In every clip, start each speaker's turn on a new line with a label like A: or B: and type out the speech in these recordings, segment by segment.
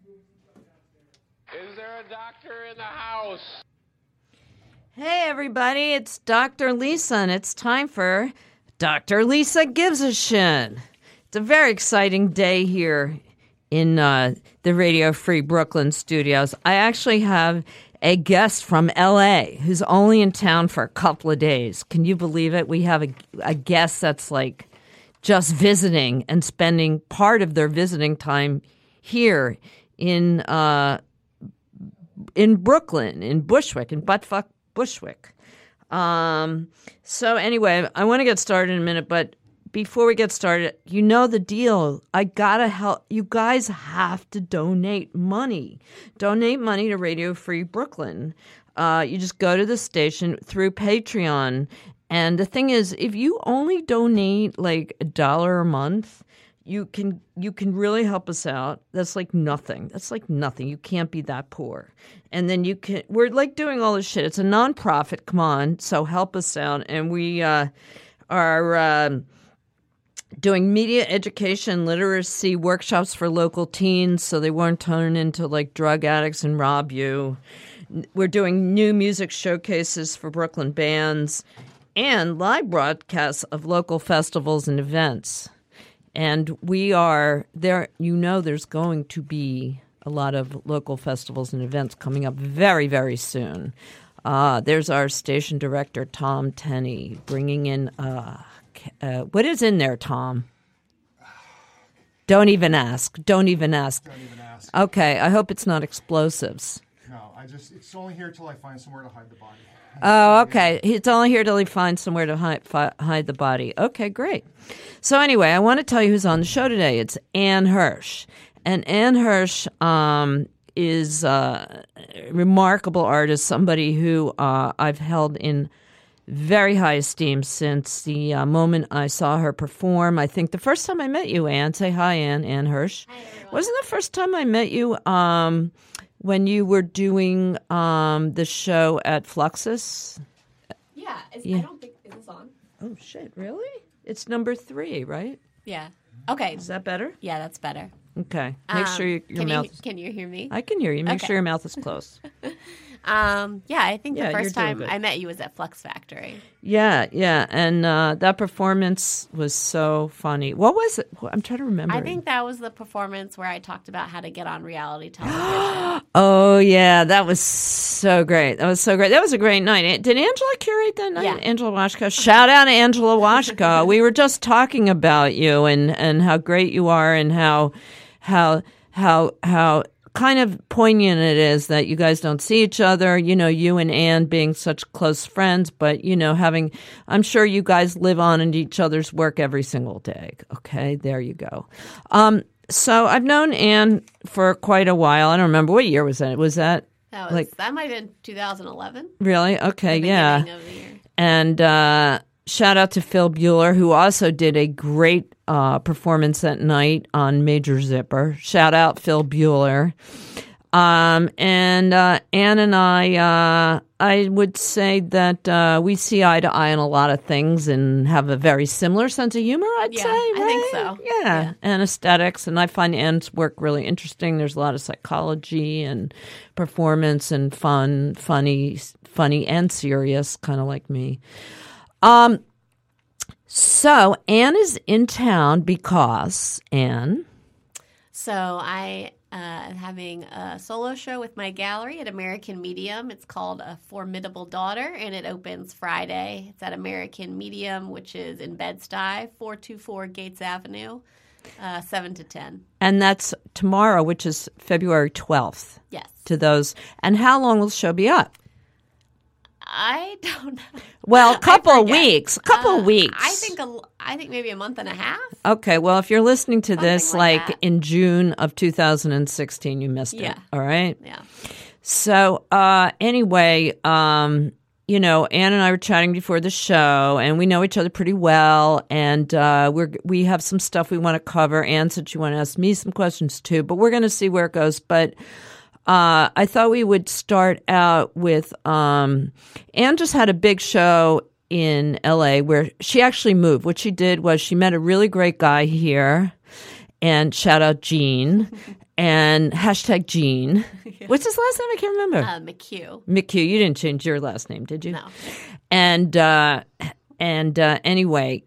A: Is there a doctor in the house?
B: Hey, everybody, it's Dr. Lisa, and it's time for Dr. Lisa Gives a Shit. It's a very exciting day here in the Radio Free Brooklyn studios. I actually have a guest from L.A. who's only in town for a couple of days. Can you believe it? We have a guest that's like just visiting and spending part of their visiting time here in Brooklyn, in Bushwick, in buttfuck Bushwick. So anyway, I want to get started in a minute, but before we get started, you know the deal. I gotta help. You guys have to donate money. Donate money to Radio Free Brooklyn. You just go to the station through Patreon. And the thing is, if you only donate like $1 a month, you can really help us out. That's like nothing. You can't be that poor. And then we're like doing all this shit. It's a nonprofit. Come on. So help us out. And we are doing media education, literacy workshops for local teens so they won't turn into like drug addicts and rob you. We're doing new music showcases for Brooklyn bands and live broadcasts of local festivals and events. And we are there. You know, there's going to be a lot of local festivals and events coming up very, very soon. There's our station director, Tom Tenney, bringing in what is in there, Tom? Don't even ask. Okay, I hope it's not explosives.
C: No, it's only here till I find somewhere to hide the body.
B: Oh, okay. It's only here till he finds somewhere to hide the body. Okay, great. So anyway, I want to tell you who's on the show today. It's Anne Hirsch. And Anne Hirsch is a remarkable artist, somebody who I've held in very high esteem since the moment I saw her perform. I think the first time I met you, Anne, say hi, Anne Hirsch.
D: Hi, everyone.
B: Wasn't the first time I met you when you were doing the show at Fluxus?
D: Yeah, I don't think, is this on?
B: Oh, shit, really? It's number 3, right?
D: Yeah. Okay.
B: Is that better?
D: Yeah, that's better.
B: Okay. Make sure your mouth...
D: Can you hear me?
B: I can hear you. Make
D: Okay.
B: sure your mouth is close.
D: Yeah, I think the
B: Yeah,
D: first
B: you're doing
D: time
B: good.
D: I met you was at Flux Factory.
B: Yeah. And that performance was so funny. What was it? I'm trying to remember.
D: I think that was the performance where I talked about how to get on reality television.
B: Oh, yeah. That was so great. That was a great night. Did Angela curate that night?
D: Yeah.
B: Angela Washko. Shout out to Angela Washko. We were just talking about you and how great you are and how kind of poignant it is that you guys don't see each other, you and Anne being such close friends, but, I'm sure you guys live on in each other's work every single day. Okay, there you go. So I've known Anne for quite a while. I don't remember. What year was that?
D: That might have been 2011.
B: Really? Okay, yeah.
D: Beginning of the year.
B: And shout out to Phil Bueller, who also did a great performance that night on Major Zipper. Shout out Phil Bueller. And Anne and I would say that we see eye to eye on a lot of things and have a very similar sense of humor, I'd say. Right?
D: I think so.
B: Yeah, and aesthetics. And I find Anne's work really interesting. There's a lot of psychology and performance and funny and serious, kind of like me. So Anne is in town because, Anne?
D: So I am having a solo show with my gallery at American Medium. It's called A Formidable Daughter, and it opens Friday. It's at American Medium, which is in Bed-Stuy, 424 Gates Avenue, 7 to 10.
B: And that's tomorrow, which is February 12th.
D: Yes.
B: To those. And how long will the show be up?
D: I don't know.
B: Well, a couple of weeks.
D: I think maybe a month and a half.
B: Okay. Well, if you're listening to this
D: Something like that.
B: in June of 2016, you missed it. All right.
D: Yeah.
B: So anyway, Anne and I were chatting before the show, and we know each other pretty well, and we have some stuff we want to cover. Anne said she wanted to ask me some questions too, but we're going to see where it goes. But I thought we would start out with Anne just had a big show in L.A. where she actually moved. What she did was she met a really great guy here, and shout out Gene. and hashtag Gene. What's his last name? I can't remember.
D: McHugh.
B: McHugh. You didn't change your last name, did you?
D: No.
B: And anyway,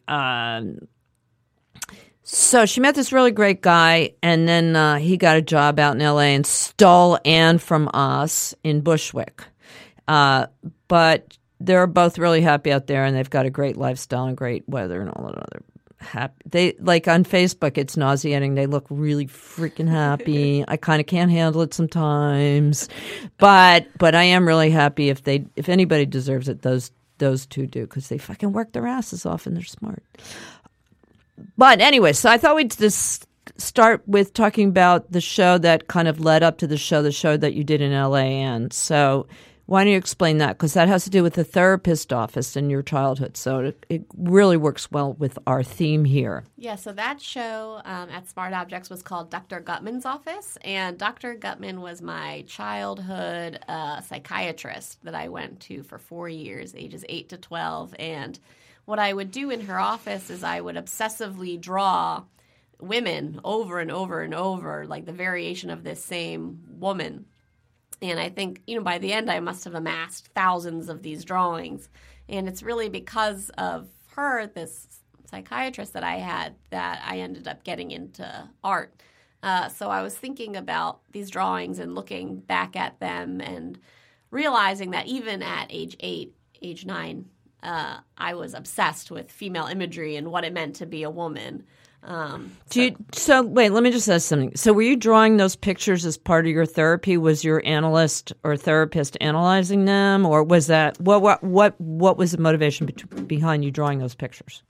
B: so she met this really great guy, and then he got a job out in L.A. and stole Anne from us in Bushwick. But they're both really happy out there, and they've got a great lifestyle and great weather and all that other happy. They like on Facebook, it's nauseating. They look really freaking happy. I kind of can't handle it sometimes, but I am really happy if anybody deserves it, those two do, because they fucking work their asses off and they're smart. But anyway, so I thought we'd just start with talking about the show that kind of led up to the show that you did in LA. And so why don't you explain that? Because that has to do with the therapist office in your childhood. So it really works well with our theme here.
D: Yeah, so that show at Smart Objects was called Dr. Gutman's Office. And Dr. Gutman was my childhood psychiatrist that I went to for 4 years, ages 8 to 12. And what I would do in her office is I would obsessively draw women over and over and over, like the variation of this same woman. And I think, by the end I must have amassed thousands of these drawings. And it's really because of her, this psychiatrist that I had, that I ended up getting into art. So I was thinking about these drawings and looking back at them and realizing that even at age 8, age 9, I was obsessed with female imagery and what it meant to be a woman.
B: So wait, let me just ask something. So were you drawing those pictures as part of your therapy? Was your analyst or therapist analyzing them, or was that what was the motivation behind you drawing those pictures?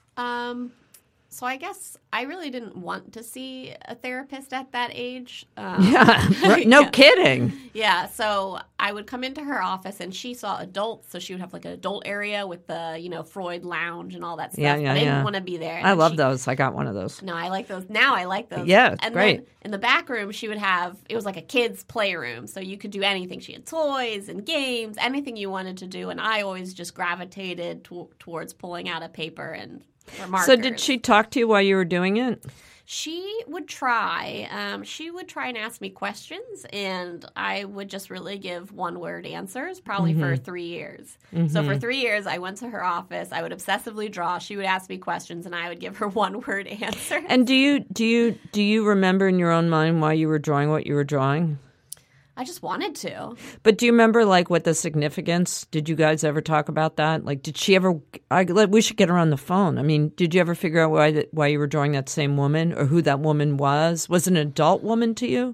D: So I guess I really didn't want to see a therapist at that age.
B: No kidding.
D: Yeah, so I would come into her office and she saw adults, so she would have like an adult area with the, Freud lounge and all that stuff. I didn't want to be there.
B: I love those. I got one of those.
D: No, I like those. Now I like those.
B: Yeah,
D: and
B: great.
D: Then in the back room, she would have, it was like a kid's playroom, so you could do anything. She had toys and games, anything you wanted to do, and I always just gravitated towards pulling out a paper and markers.
B: So did she talk to you while you were doing it?
D: She would try. She would try and ask me questions, and I would just really give one-word answers, probably for 3 years. So for 3 years, I went to her office. I would obsessively draw. She would ask me questions, and I would give her one-word answers.
B: And do you remember in your own mind why you were drawing what you were drawing?
D: I just wanted to.
B: But do you remember, what the significance? Did you guys ever talk about that? Did she ever? We should get her on the phone. I mean, did you ever figure out why you were drawing that same woman, or who that woman was? Was it an adult woman to you?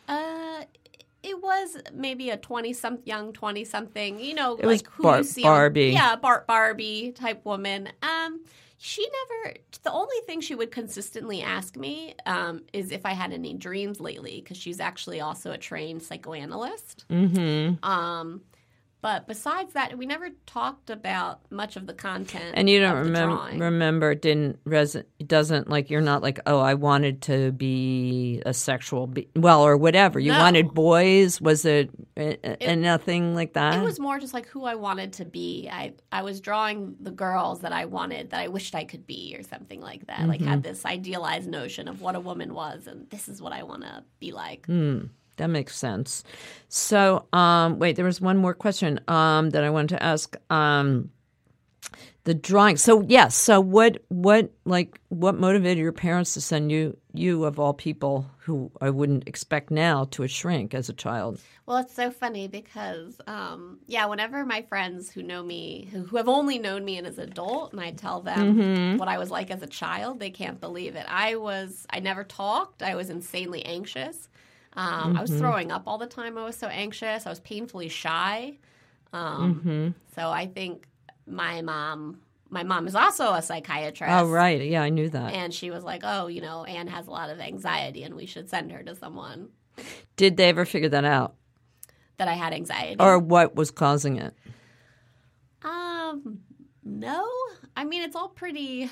D: It was maybe a young 20-something.
B: It was
D: who you see
B: Barbie.
D: Barbie type woman. She never. The only thing she would consistently ask me is if I had any dreams lately, because she's actually also a trained psychoanalyst. But besides that, we never talked about much of the content.
B: And you don't
D: remember?
B: It doesn't you're not oh, I wanted to be a sexual or whatever. You wanted boys. Was it nothing like that?
D: It was more just who I wanted to be. I was drawing the girls that I wanted, that I wished I could be, or something like that. Had this idealized notion of what a woman was, and this is what I want to be like.
B: That makes sense. So, wait, there was one more question that I wanted to ask. The drawing. So, yes. So, what motivated your parents to send you of all people who I wouldn't expect now to a shrink as a child?
D: Well, it's so funny because, whenever my friends who know me, who have only known me as an adult, and I tell them what I was like as a child, they can't believe it. I never talked. I was insanely anxious. I was throwing up all the time. I was so anxious. I was painfully shy. So I think my mom is also a psychiatrist.
B: Oh, right. Yeah, I knew that.
D: And she was like, oh, Anne has a lot of anxiety and we should send her to someone.
B: Did they ever figure that out?
D: That I had anxiety?
B: Or what was causing it?
D: No. I mean, it's all pretty...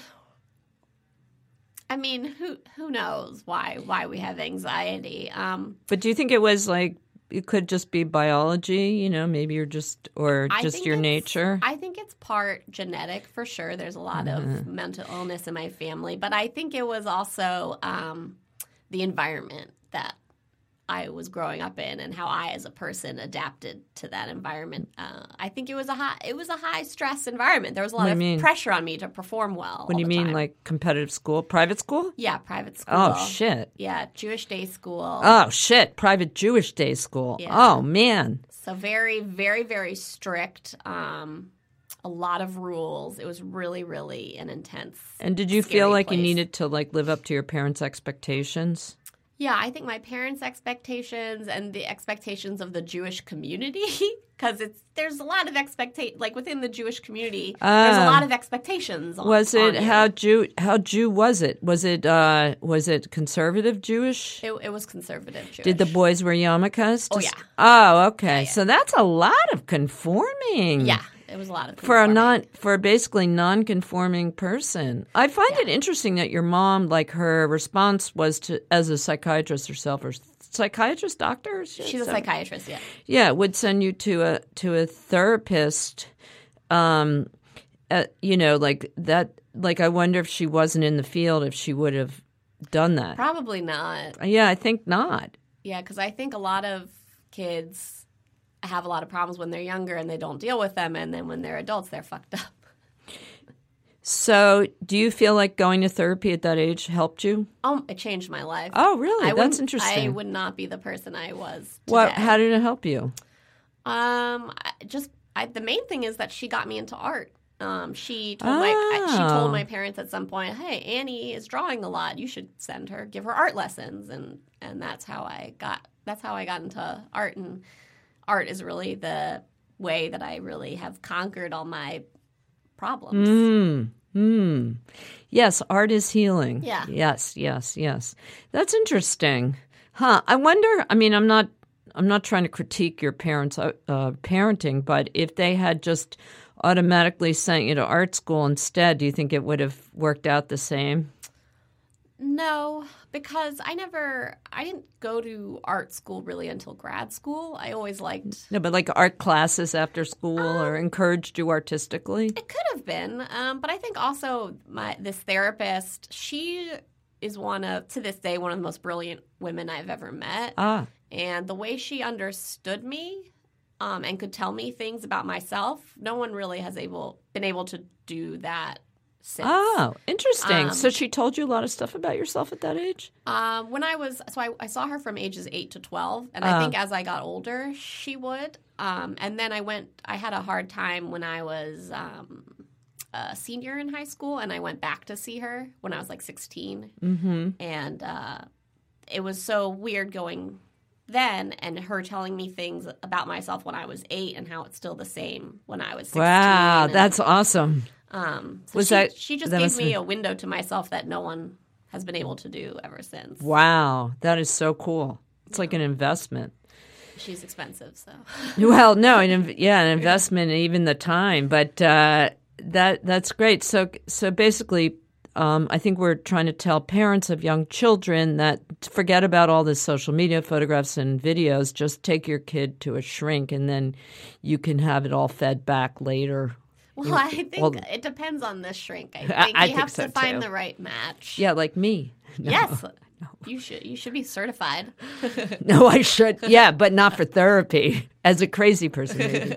D: who knows why we have anxiety?
B: But do you think it was it could just be biology? Maybe you're just your nature.
D: I think it's part genetic for sure. There's a lot of mental illness in my family, but I think it was also the environment that I was growing up in and how I, as a person, adapted to that environment. I think it was a high stress environment. There was a lot of pressure on me to perform well.
B: What do you mean,
D: time.
B: like competitive school, private school?
D: Yeah, private school.
B: Oh shit.
D: Yeah, Jewish day school.
B: Oh shit, private Jewish day school.
D: Yeah.
B: Oh man.
D: So very, very, very strict. A lot of rules. It was really, really an intense.
B: And did you
D: scary
B: feel like
D: place.
B: you needed to like live up to your parents' expectations?
D: Yeah, I think my parents' expectations and the expectations of the Jewish community, because there's a lot of like within the Jewish community, there's a lot of expectations.
B: Was it
D: on
B: how Jew was it? Was it conservative Jewish?
D: It was conservative Jewish.
B: Did the boys wear yarmulkes?
D: Oh, yeah.
B: Oh, okay.
D: Yeah.
B: So that's a lot of conforming.
D: Yeah, it was a lot of
B: For a basically non-conforming person. I find it interesting that your mom, like her response was to, as a psychiatrist herself, or psychiatrist, doctor.
D: She's a psychiatrist. Yeah.
B: Yeah, would send you to a therapist. You know, like that. Like I wonder if she wasn't in the field, if she would have done that.
D: Probably not.
B: Yeah, I think not.
D: Yeah, because I think a lot of kids have a lot of problems when they're younger and they don't deal with them, and then when they're adults, they're fucked up.
B: So, do you feel like going to therapy at that age helped you?
D: It changed my life.
B: Oh, really? That's interesting.
D: I would not be the person I was today.
B: What? How did it help you?
D: The main thing is that she got me into art. She told my parents at some point, "Hey, Annie is drawing a lot. You should give her art lessons." And that's how I got into art. And art is really the way that I really have conquered all my problems.
B: Yes, art is healing.
D: Yeah.
B: Yes. That's interesting. Huh. I wonder, I mean, I'm not trying to critique your parents' parenting, but if they had just automatically sent you to art school instead, do you think it would have worked out the same?
D: No, because I didn't go to art school really until grad school. I always liked...
B: No, but like art classes after school or encouraged you artistically?
D: It could have been, but I think also this therapist, she is to this day, one of the most brilliant women I've ever met. And the way she understood me and could tell me things about myself, no one really has been able to do that since.
B: Oh, interesting. So she told you a lot of stuff about yourself at that age?
D: When I saw her from ages 8 to 12, and I think as I got older, she would. And then I had a hard time when I was a senior in high school, and I went back to see her when I was like 16. Mm-hmm. And it was so weird going then and her telling me things about myself when I was 8 and how it's still the same when I was 16.
B: Wow, that's awesome.
D: She just gave me a window to myself that no one has been able to do ever since.
B: Wow, that is so cool. It's like an investment.
D: She's expensive, so.
B: Well, no, an investment and even the time, but that's great. So basically, I think we're trying to tell parents of young children that forget about all this social media photographs and videos. Just take your kid to a shrink, and then you can have it all fed back later.
D: Well, I think it depends on the shrink. I think you have to find the right match.
B: Yeah, like me. No.
D: Yes. No. You should be certified.
B: No, I should. Yeah, but not for therapy. As a crazy person, maybe.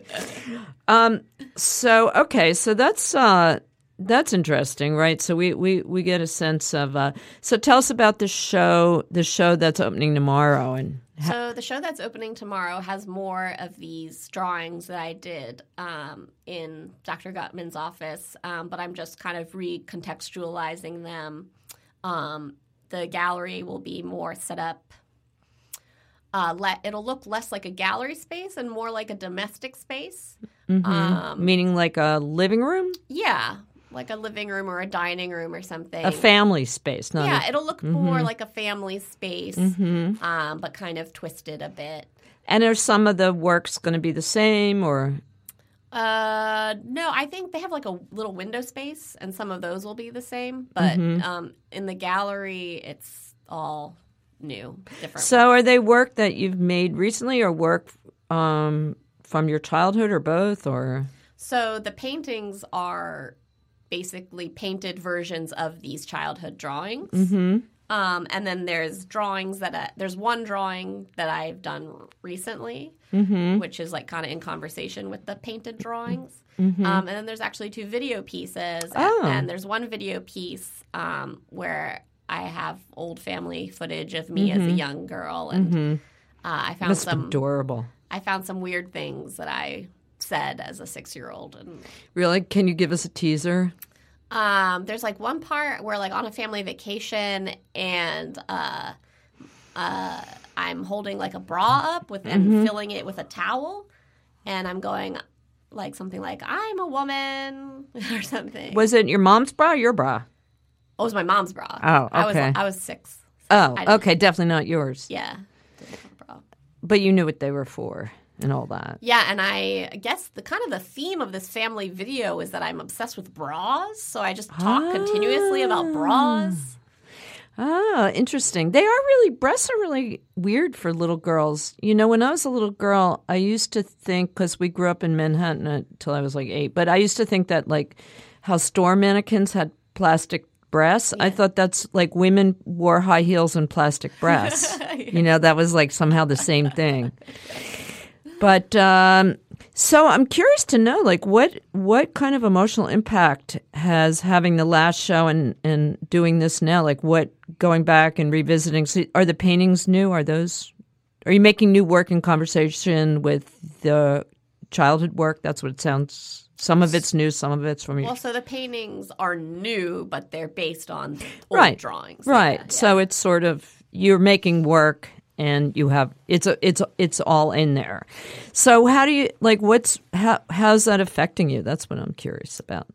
B: So that's interesting, right? So we get a sense of. So tell us about the show that's opening tomorrow, and.
D: So the show that's opening tomorrow has more of these drawings that I did in Dr. Gutman's office, but I'm just kind of recontextualizing them. The gallery will be more set up. It'll look less like a gallery space and more like a domestic space.
B: Mm-hmm. Meaning like a living room?
D: Yeah. Like a living room or a dining room or something.
B: A family space.
D: It'll look more like a family space, but kind of twisted a bit.
B: And are some of the works going to be the same or?
D: No, I think they have like a little window space, and some of those will be the same. But in the gallery, it's all new, different.
B: So are they work that you've made recently or work from your childhood or both? Or
D: So the paintings are basically painted versions of these childhood drawings. And then there's drawings there's one drawing that I've done recently, which is like kind of in conversation with the painted drawings. And then there's actually 2 video pieces. And there's one video piece where I have old family footage of me as a young girl. And I found
B: That's adorable.
D: I found some weird things that I said as a 6-year-old. And
B: Really? Can you give us a teaser?
D: there's like one part where like on a family vacation and I'm holding like a bra up with and filling it with a towel, and I'm going like something like I'm a woman or something.
B: Was it your mom's bra or your bra?
D: Oh, it was my mom's bra.
B: Oh, okay.
D: I was 6.
B: Oh, okay. Definitely not yours.
D: Yeah. Didn't have a bra.
B: But you knew what they were for and all that.
D: Yeah, and I guess the kind of the theme of this family video is that I'm obsessed with bras, so I just talk continuously about bras.
B: Oh, interesting. Breasts are really weird for little girls. You know, when I was a little girl, I used to think, because we grew up in Manhattan until I was like 8, but I used to think that like how store mannequins had plastic breasts. Yeah. I thought that's like women wore high heels and plastic breasts. Yeah. You know, that was like somehow the same thing. But so I'm curious to know, like, what kind of emotional impact has having the last show and doing this now? Like, what going back and revisiting? So are the paintings new? Are you making new work in conversation with the childhood work? That's what it sounds. Some of it's new, some of it's from your.
D: Well, so the paintings are new, but they're based on old drawings.
B: Right.
D: Yeah.
B: So it's sort of you're making work. And you have it's all in there. So how do you like how's that affecting you? That's what I'm curious about.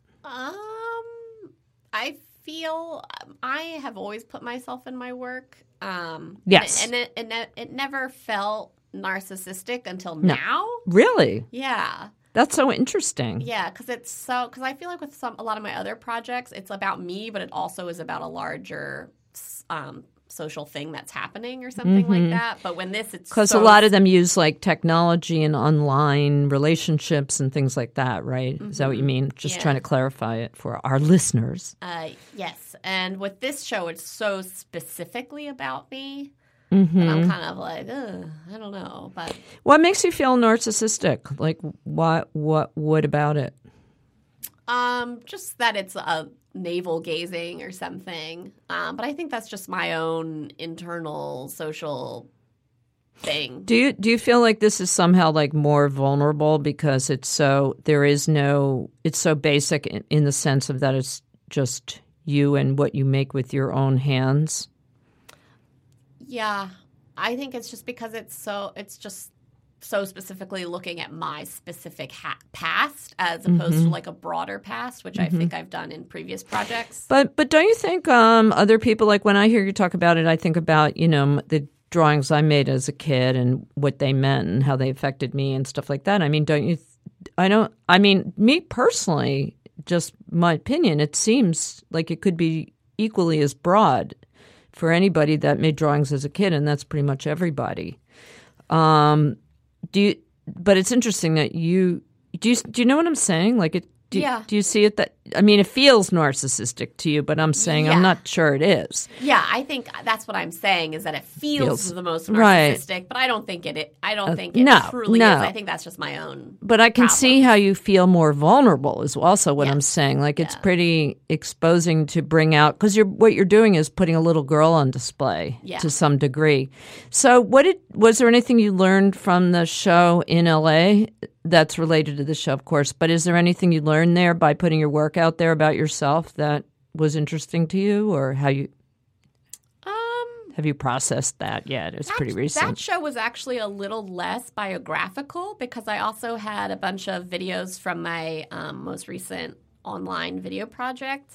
D: I feel I have always put myself in my work.
B: Yes,
D: and it never felt narcissistic until now.
B: Really?
D: Yeah.
B: That's so interesting.
D: Yeah, because I feel like with a lot of my other projects, it's about me, but it also is about a larger social thing that's happening or something like that. But when it's
B: because a lot of them use like technology and online relationships and things like that, right? Is that what you mean? Just trying to clarify it for our listeners.
D: Yes, and with this show, it's so specifically about me. And I'm kind of like, I don't know. But
B: what makes you feel narcissistic? Like, what about it?
D: Just that it's a navel gazing or something. But I think that's just my own internal social thing. Do
B: you feel like this is somehow like more vulnerable because it's so basic in the sense of that it's just you and what you make with your own hands?
D: Yeah, I think it's just because it's just so specifically looking at my specific past as opposed to like a broader past, which I think I've done in previous projects.
B: But don't you think other people, like when I hear you talk about it, I think about, you know, the drawings I made as a kid and what they meant and how they affected me and stuff like that. I mean, me personally, just my opinion, it seems like it could be equally as broad for anybody that made drawings as a kid, and that's pretty much everybody. But it's interesting that do you know what I'm saying? Like, do you see it that, I mean, it feels narcissistic to you, but I'm saying I'm not sure it is.
D: Yeah, I think that's what I'm saying is that it feels the most narcissistic, but I don't think it truly is. I think that's just my own.
B: But I can see how you feel more vulnerable is also what I'm saying. Like it's pretty exposing to bring out, because what you're doing is putting a little girl on display to some degree. So was there anything you learned from the show in LA that's related to the show, of course, but is there anything you learned there by putting your work out there about yourself that was interesting to you, or how you have you processed that yet? It's pretty recent.
D: That show was actually a little less biographical because I also had a bunch of videos from my most recent online video project,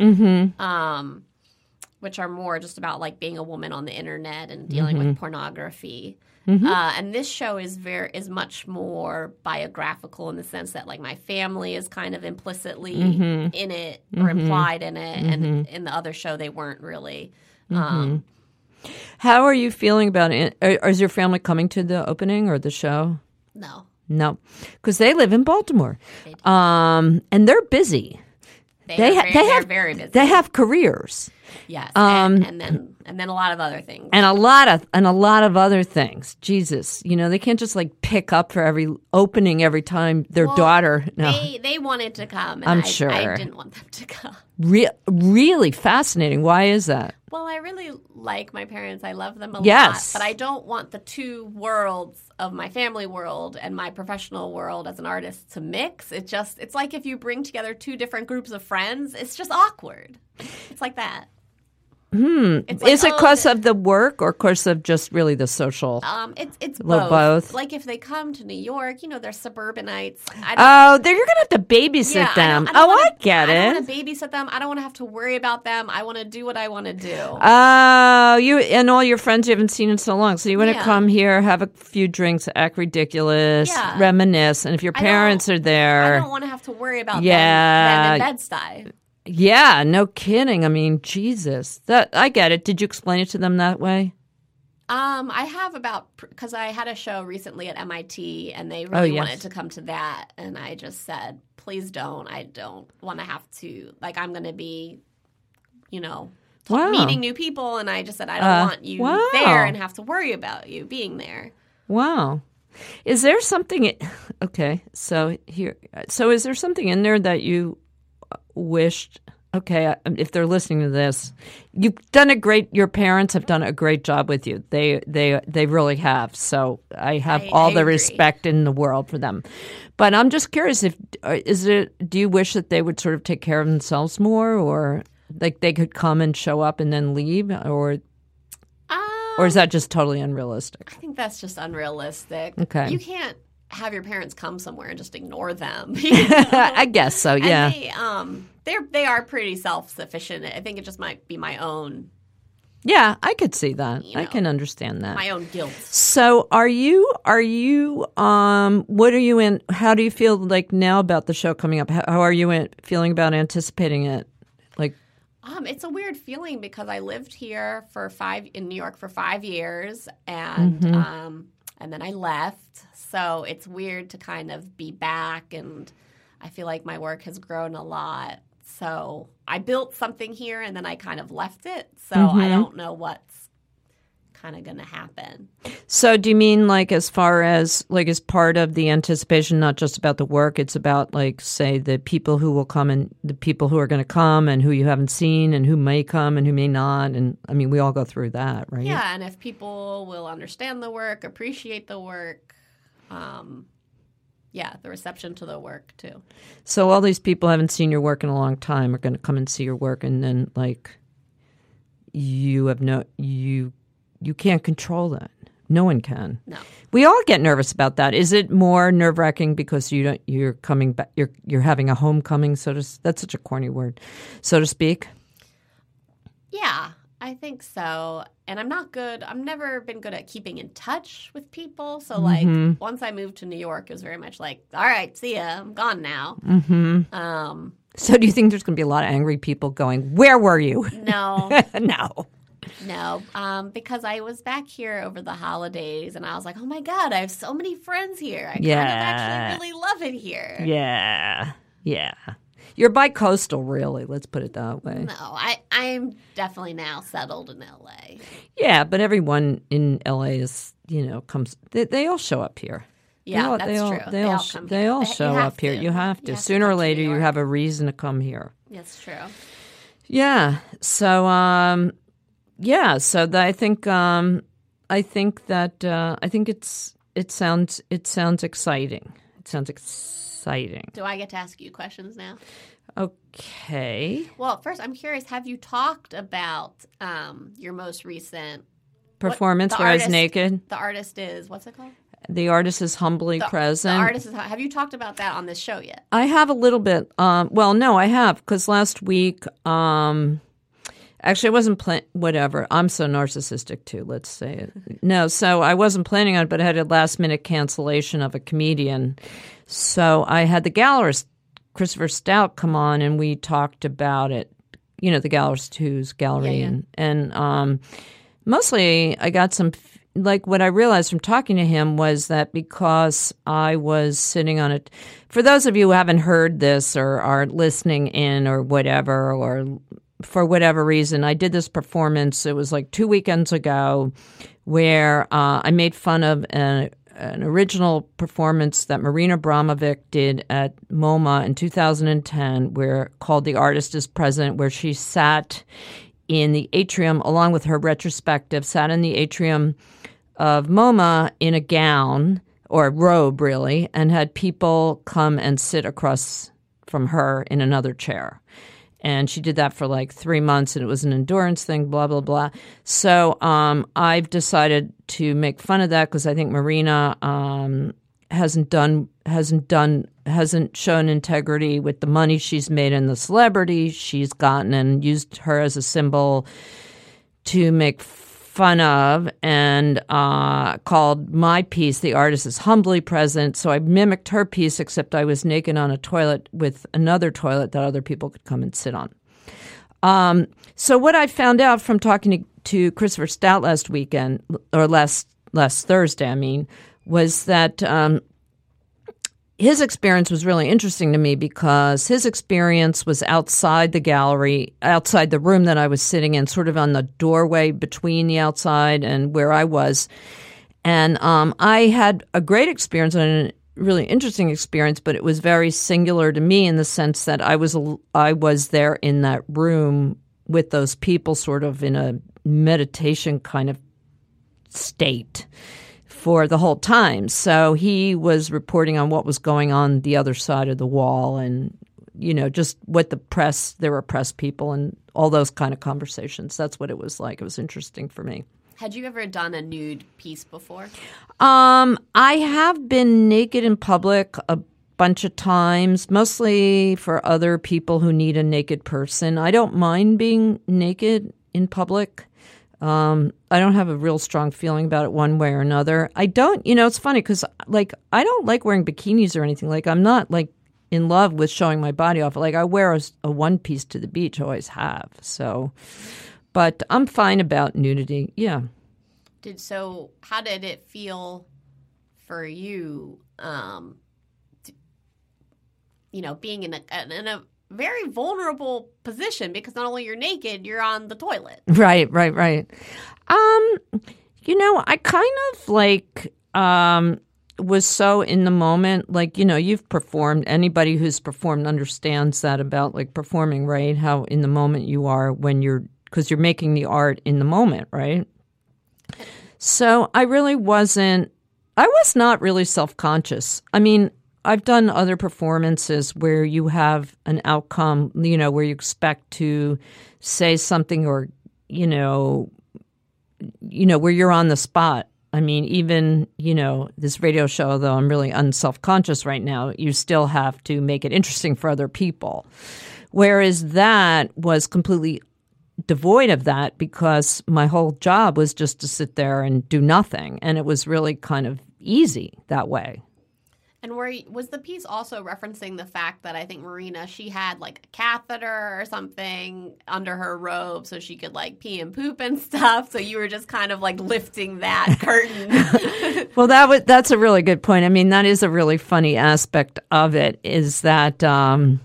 D: which are more just about like being a woman on the internet and dealing with pornography. And this show is much more biographical in the sense that like my family is kind of implicitly in it or implied in it, and in the other show they weren't really.
B: How are you feeling about it? Is your family coming to the opening or the show? No, because they live in Baltimore, and they're busy.
D: They're very busy.
B: They have careers.
D: Yes, and then And then a lot of other things.
B: And a lot of other things. Jesus, they can't just like pick up for every opening every time their daughter. No,
D: they wanted to come. And
B: I'm
D: I
B: sure.
D: didn't want them to come.
B: Really fascinating. Why is that?
D: Well, I really like my parents. I love them a
B: Yes.
D: lot. But I don't want the two worlds of my family world and my professional world as an artist to mix. It's like if you bring together two different groups of friends, it's just awkward. It's like that. It's like,
B: Is it because of the work or because of just really the social?
D: It's
B: Well,
D: both.
B: both.
D: Like if they come to New York, they're suburbanites.
B: You're going to have to babysit them. I get
D: I
B: it.
D: don't want to babysit them. I don't want to have to worry about them. I want to do what I want to do.
B: You and all your friends you haven't seen in so long. So you want to
D: Yeah.
B: come here, have a few drinks, act ridiculous,
D: Yeah.
B: reminisce. And if your parents are
D: I
B: there.
D: don't want to have to worry about
B: Yeah.
D: them in Bed-Stuy.
B: Yeah, no kidding. I mean, Jesus. I get it. Did you explain it to them that way?
D: I have because I had a show recently at MIT and they really
B: yes.
D: wanted to come to that. And I just said, please don't. I don't want to have to, I'm going to be,
B: Wow.
D: meeting new people. And I just said, I don't want you
B: wow.
D: there and have to worry about you being there.
B: Wow. Is there something – okay, so is there something in there that you wished – okay, if they're listening to this, your parents have done a great job with you. They really have. So I have all the
D: agree.
B: respect in the world for them. But I'm just curious, do you wish that they would sort of take care of themselves more, or like they could come and show up and then leave, or is that just totally unrealistic?
D: I think that's just unrealistic.
B: Okay.
D: You can't have your parents come somewhere and just ignore them.
B: I guess so, yeah.
D: And they are pretty self-sufficient. I think it just might be my own
B: Yeah, I could see that. I can understand that.
D: my own guilt.
B: So what are you in, how do you feel like now about the show coming up? How are you feeling about anticipating it? Like,
D: It's a weird feeling because I lived here in New York for 5 years and then I left. So it's weird to kind of be back, and I feel like my work has grown a lot. So I built something here and then I kind of left it. So I don't know what's kind of going to happen.
B: so do you mean like as far as like as part of the anticipation, not just about the work, it's about like, say, the people who will come and the people who are going to come and who you haven't seen and who may come and who may not. And I mean, we all go through that, right?
D: Yeah, and if people will understand the work, appreciate the work, the reception to the work too.
B: So all these people who haven't seen your work in a long time are going to come and see your work, and then like you can't control that. No one can.
D: No.
B: We all get nervous about that. Is it more nerve-wracking because you're coming back, you're having a homecoming, that's such a corny word, so to speak?
D: Yeah, I think so. And I've never been good at keeping in touch with people. So once I moved to New York, it was very much like, all right, see ya, I'm gone now. Mm-hmm.
B: So do you think there's going to be a lot of angry people going, where were you?
D: No.
B: No.
D: Because I was back here over the holidays and I was like, oh my God, I have so many friends here. I kind of
B: Yeah.
D: actually really love it here.
B: Yeah. You're bi-coastal, really. Let's put it that way.
D: No, I'm definitely now settled in LA.
B: Yeah, but everyone in LA is, comes. They all show up here.
D: Yeah, that's true.
B: They all
D: come
B: they
D: here.
B: all
D: You
B: show
D: have
B: up here.
D: to.
B: You have to.
D: You have to
B: Sooner or
D: come to
B: later,
D: New
B: you
D: York.
B: have a reason to come here.
D: That's true.
B: Yeah. So, I think it sounds exciting. It sounds exciting.
D: Do I get to ask you questions now?
B: Okay.
D: Well, first, I'm curious. Have you talked about your most recent
B: Performance
D: the
B: where I was
D: artist-
B: naked.
D: The artist is what's it called?
B: The artist is humbly
D: The
B: present.
D: artist is. Have you talked about that on this show yet?
B: I have a little bit. Well, no, I have, because last week, actually, I wasn't whatever. I'm so narcissistic too. Let's say it. No, so I wasn't planning on it, but I had a last minute cancellation of a comedian. So I had the gallerist Christopher Stout come on, and we talked about it. The gallerist whose gallery,
D: Yeah.
B: and mostly I got some. Like what I realized from talking to him was that because I was sitting on it, for those of you who haven't heard this or are listening in or whatever, or for whatever reason, I did this performance. It was like 2 weekends ago where I made fun of an original performance that Marina Abramovic did at MoMA in 2010 called The Artist is President, where she sat in the atrium along with her retrospective, sat in the atrium of MoMA in a gown or a robe, really, and had people come and sit across from her in another chair. And she did that for like 3 months, and it was an endurance thing, blah, blah, blah. So I've decided to make fun of that because I think Marina hasn't shown integrity with the money she's made and the celebrity she's gotten, and used her as a symbol to make fun of, and called my piece "The Artist is Humbly Present." So I mimicked her piece, except I was naked on a toilet with another toilet that other people could come and sit on. So what I found out from talking to Christopher Stout last weekend, or last Thursday, I mean, was that his experience was really interesting to me because his experience was outside the gallery, outside the room that I was sitting in, sort of on the doorway between the outside and where I was. And I had a great experience and a really interesting experience, but it was very singular to me in the sense that I was there in that room with those people, sort of in a meditation kind of state for the whole time. So he was reporting on what was going on the other side of the wall, and, you know, just what there were press people and all those kind of conversations. That's what it was like. It was interesting for me.
D: Had you ever done a nude piece before?
B: I have been naked in public a bunch of times, mostly for other people who need a naked person. I don't mind being naked in public. I don't have a real strong feeling about it one way or another. I don't, it's funny because, like, I don't like wearing bikinis or anything. Like, I'm not, like, in love with showing my body off. Like, I wear a one piece to the beach, always have. So, but I'm fine about nudity. Yeah.
D: How did it feel for you, being in a very vulnerable position, because not only you're naked, you're on the toilet.
B: Right. I kind of was so in the moment, like, you've performed. Anybody who's performed understands that about like performing, right? How in the moment you are because you're making the art in the moment, right? So I was not really self-conscious. I mean, I've done other performances where you have an outcome, where you expect to say something or, where you're on the spot. I mean, even, this radio show, though I'm really unself-conscious right now, you still have to make it interesting for other people. Whereas that was completely devoid of that because my whole job was just to sit there and do nothing. And it was really kind of easy that way.
D: And was the piece also referencing the fact that I think Marina, she had like a catheter or something under her robe so she could like pee and poop and stuff. So you were just kind of like lifting that curtain.
B: Well, that's a really good point. I mean, that is a really funny aspect of it, is that the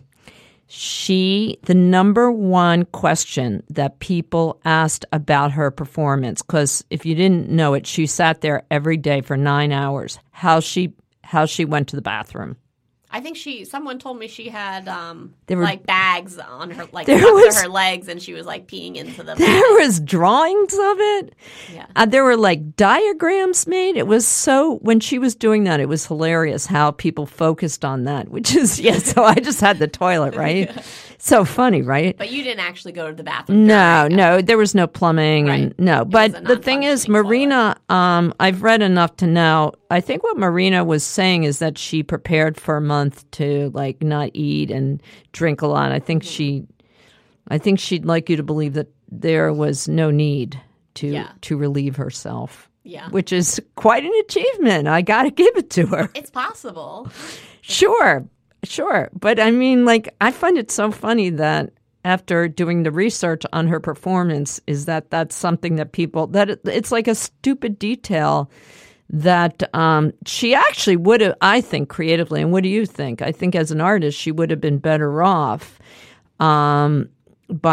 B: number one question that people asked about her performance, because if you didn't know it, she sat there every day for 9 hours, how she went to the bathroom.
D: I think someone told me she had like bags on her, like under her legs, and she was like peeing into them.
B: There was drawings of it. Yeah. There were like diagrams made. It was when she was doing that, it was hilarious how people focused on that, which is, so I just had the toilet, right? Yeah. So funny, right?
D: But you didn't actually go to the bathroom.
B: No, there was no plumbing. Right. And no. But the thing is, Marina, I've read enough to know, I think what Marina was saying is that she prepared for a month to like not eat and drink a lot. I think she'd like you to believe that there was no need to relieve herself. Yeah. Which is quite an achievement. I got to give it to her.
D: It's possible.
B: Sure. But I mean, like, I find it so funny that after doing the research on her performance is that's something that it's like a stupid detail that she actually would have, I think, creatively. And what do you think? I think as an artist, she would have been better off by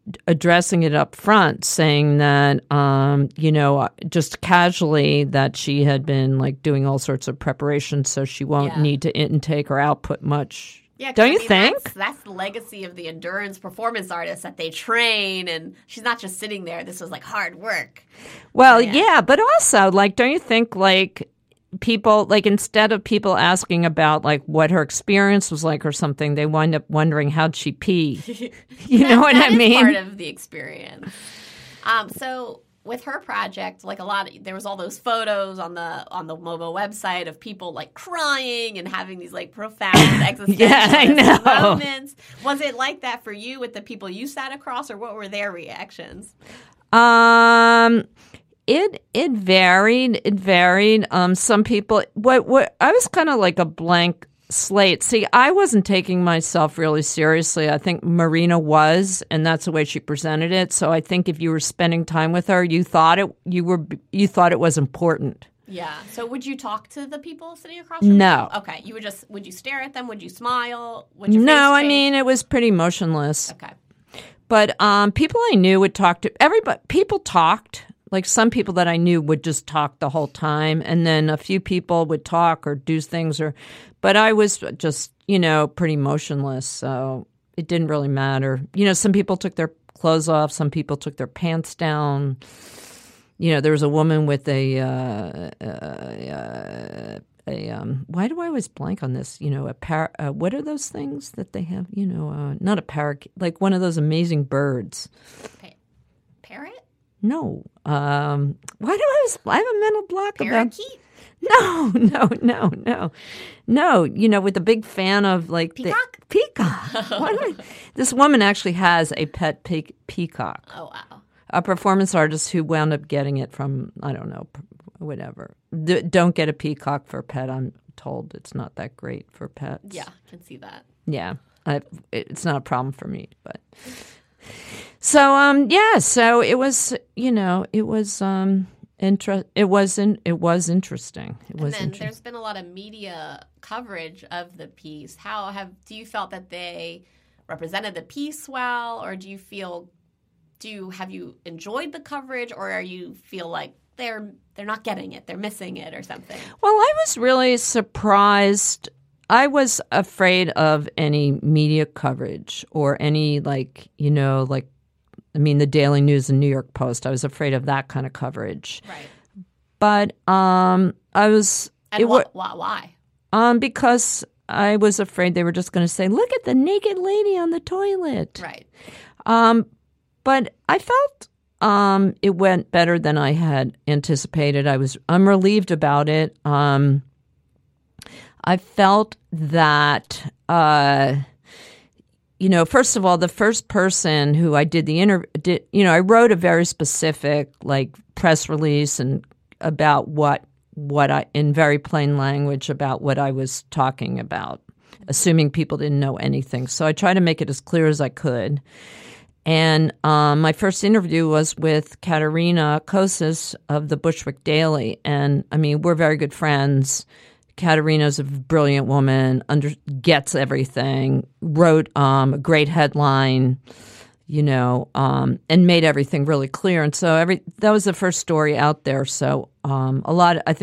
B: addressing it up front, saying that, just casually that she had been like doing all sorts of preparations so she won't need to intake or output much.
D: Yeah,
B: don't you think?
D: That's the legacy of the endurance performance artists, that they train, and she's not just sitting there. This was like hard work.
B: Well, yeah, but also, like, don't you think, like, people, like, instead of people asking about, like, what her experience was like or something, they wind up wondering how'd she pee. You know what I mean?
D: That is part of the experience. So with her project, like there was all those photos on the MOBO website of people like crying and having these like profound existential moments. Was it like that for you with the people you sat across, or what were their reactions?
B: It varied. It varied. Some people, what I was kind of like a blank slate. See, I wasn't taking myself really seriously. I think Marina was, and that's the way she presented it. So I think if you were spending time with her, you thought it was important.
D: Yeah. So would you talk to the people sitting across from you?
B: No.
D: Okay. Would you stare at them? Would you smile? Would your face
B: No, I
D: change?
B: mean, it was pretty motionless.
D: Okay.
B: But people I knew would talk to everybody. People talked. Like some people that I knew would just talk the whole time, and then a few people would talk or do things, but I was just, pretty motionless, so it didn't really matter. Some people took their clothes off, some people took their pants down. There was a woman with why do I always blank on this? What are those things that they have? Not a parakeet, like one of those amazing birds.
D: Parrot?
B: No. Why do I have a mental block
D: Parakeet?
B: No. No, with a big fan of like
D: peacock.
B: Peacock. This woman actually has a pet peacock.
D: Oh wow.
B: A performance artist who wound up getting it from, I don't know, whatever. Don't get a peacock for a pet. I'm told it's not that great for pets.
D: Yeah, I can see that.
B: Yeah, it's not a problem for me, but. So so it was, it was interesting.
D: There's been a lot of media coverage of the piece. Do you felt that they represented the piece well, or have you enjoyed the coverage, or you feel like they're not getting it, they're missing it or something?
B: Well, I was really surprised. I was afraid of any media coverage or any the Daily News and New York Post. I was afraid of that kind of coverage.
D: Right.
B: But I was.
D: And why?
B: Because I was afraid they were just going to say, "Look at the naked lady on the toilet."
D: Right.
B: But I felt it went better than I had anticipated. I'm relieved about it. I felt that, first of all, the first person who I did the interview, I wrote a very specific press release and about what I, in very plain language, about what I was talking about, assuming people didn't know anything. So I tried to make it as clear as I could. And my first interview was with Katerina Kosis of the Bushwick Daily. And, we're very good friends. Katerina's a brilliant woman, gets everything, wrote a great headline, and made everything really clear. And so that was the first story out there. So a lot of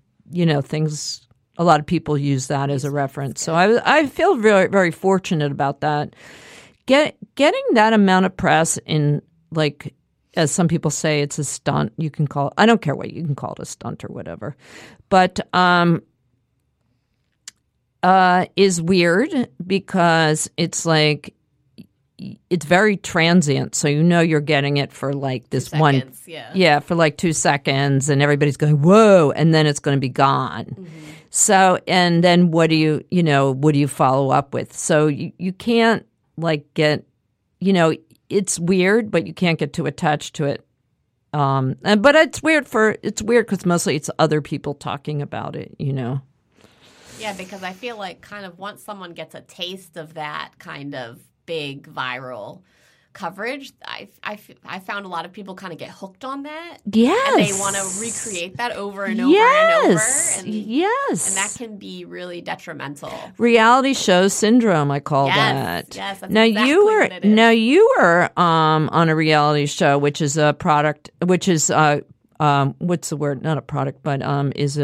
B: people use that as a reference. So I feel very, very fortunate about that. Getting that amount of press in, as some people say, it's a stunt. You can call it, I don't care what you can call it, a stunt or whatever. But is weird because it's it's very transient. So you're getting it for this
D: 2 seconds,
B: for 2 seconds, and everybody's going, whoa, and then it's going to be gone. Mm-hmm. So, and then what do you follow up with? So you can't get, it's weird, but you can't get too attached to it. But it's weird because mostly it's other people talking about it,
D: Yeah, because I feel kind of once someone gets a taste of that kind of big viral coverage, I found a lot of people kind of get hooked on that.
B: Yes.
D: And they want to recreate that over and over and over. And,
B: yes.
D: And that can be really detrimental.
B: Reality show syndrome, I call that.
D: Yes, that's
B: now
D: exactly what it is.
B: you were on a reality show, which is a product, which is what's the word? Not a product, but is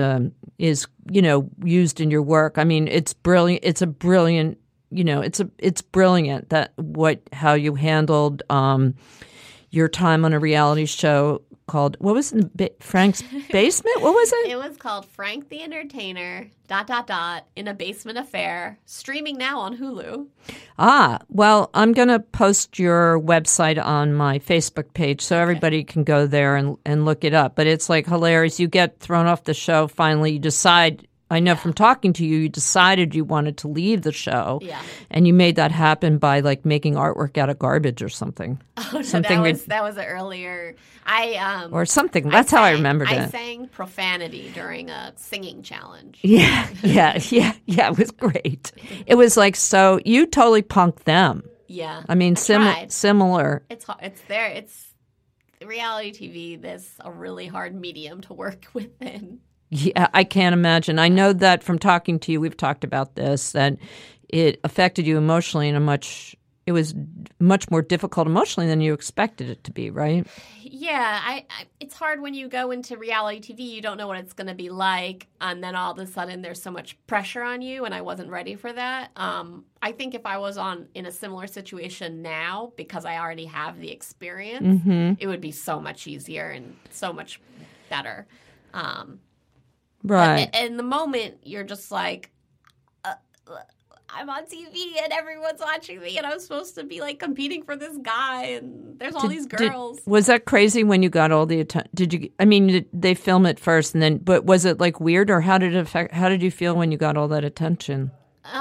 B: used in your work. I mean, it's brilliant. It's a brilliant. It's brilliant how you handled your time on a reality show called, what was it, Frank's Basement? What was it?
D: It was called Frank the Entertainer, ... in a Basement Affair, streaming now on Hulu.
B: Well, I'm going to post your website on my Facebook page so everybody can go there and look it up. But it's like hilarious. You get thrown off the show. Finally, you decide. I know from talking to you, you decided you wanted to leave the show. Yeah. And you made that happen by like making artwork out of garbage or something.
D: Oh, no, that was earlier.
B: Or something. That's how I remembered it.
D: I sang profanity during a singing challenge.
B: Yeah. It was great. It was like, so you totally punked them.
D: Yeah.
B: I mean, similar.
D: It's there. It's reality TV. There's a really hard medium to work within.
B: Yeah, I can't imagine. I know that from talking to you, we've talked about this, that it affected you emotionally it was much more difficult emotionally than you expected it to be, right?
D: Yeah, it's hard when you go into reality TV, you don't know what it's going to be like, and then all of a sudden there's so much pressure on you, and I wasn't ready for that. I think if I was in a similar situation now, because I already have the experience, it would be so much easier and so much better.
B: Right.
D: But in the moment, you're just like, I'm on TV and everyone's watching me and I'm supposed to be like competing for this guy and there's all these girls.
B: Was that crazy when you got all the attention? Did they film it first and then, but was it like weird or how did you feel when you got all that attention?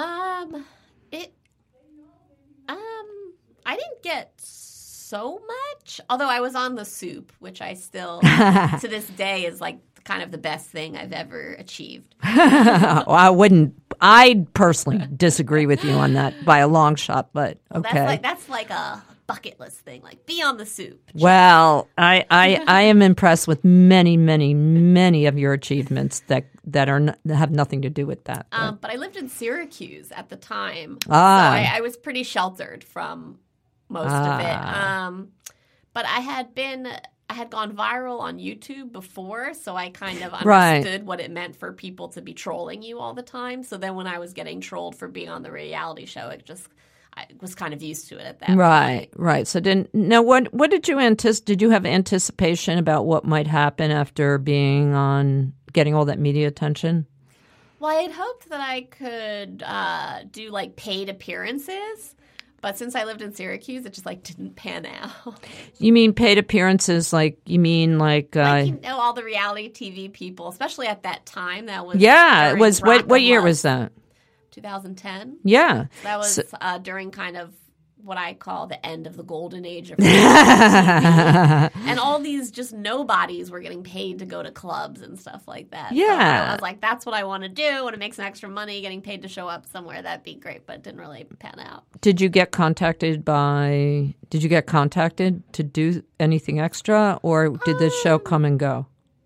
D: I didn't get so much, although I was on The Soup, which I still, to this day, is like kind of the best thing I've ever achieved.
B: Well, I personally disagree with you on that by a long shot, but okay.
D: That's like a bucket list thing, like be on The Soup.
B: Well, I am impressed with many, many, many of your achievements that have nothing to do with that.
D: But I lived in Syracuse at the time, so I was pretty sheltered from most of it. But I had gone viral on YouTube before, so I kind of understood what it meant for people to be trolling you all the time. So then when I was getting trolled for being on the reality show, I was kind of used to it at that point.
B: Right. So what did you anticipate? Did you have anticipation about what might happen after getting all that media attention?
D: Well, I had hoped that I could do like paid appearances. But since I lived in Syracuse, it just didn't pan out.
B: You mean paid appearances? All
D: the reality TV people, especially at that time. That was
B: it was. What year was that?
D: 2010.
B: Yeah,
D: that was during kind of what I call the end of the golden age of reality TV. And all these just nobodies were getting paid to go to clubs and stuff like that.
B: Yeah.
D: So I was like, that's what I want to do. I want to make some extra money, getting paid to show up somewhere. That'd be great, but it didn't really pan out.
B: Did you get contacted to do anything extra, or did the show come and go?